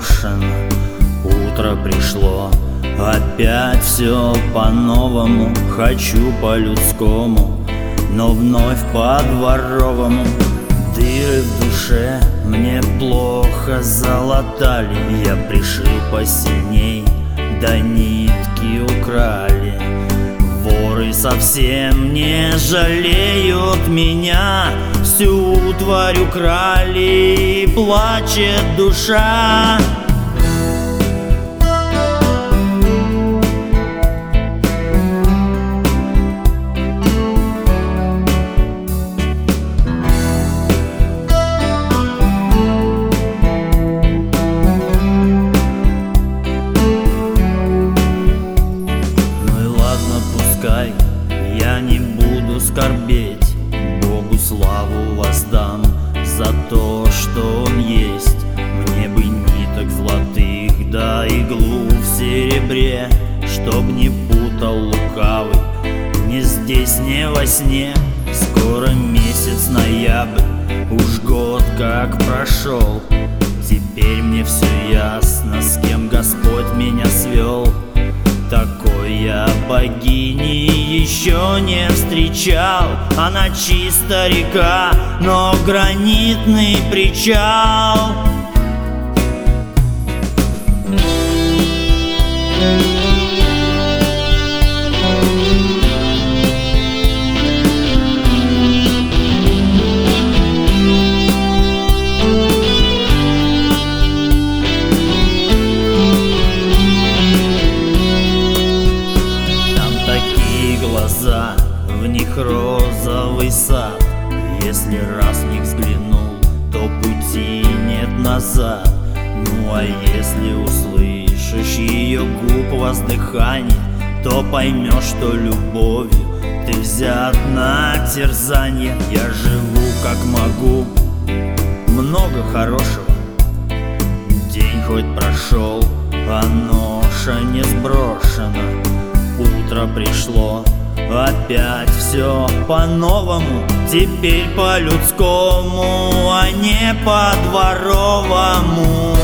брошено. Утро пришло, опять все по-новому. Хочу по-людскому, но вновь по-дворовому. Дыры в душе мне плохо залатали. Я пришил посильней, да нитки украли. Воры совсем не жалеют меня, всю тварь украли, и плачет душа. Я не буду скорбеть, Богу славу воздам за то, что Он есть. Мне бы ниток золотых, да иглу в серебре, чтоб не путал лукавый ни здесь, ни во сне. Скоро месяц ноябрь, уж год как прошел. Теперь мне все ясно, с кем Господь меня свел. Такой я богини еще не встречал. Она чисто река, но гранитный причал. В них розовый сад. Если раз в них взглянул, то пути нет назад. Ну а если услышишь ее губ воздыхание, то поймешь, что любовью ты взят на терзание. Я живу как могу, много хорошего. День хоть прошел, а ноша не сброшена. Утро пришло, опять все по-новому. Теперь по-людскому, а не по-дворовому.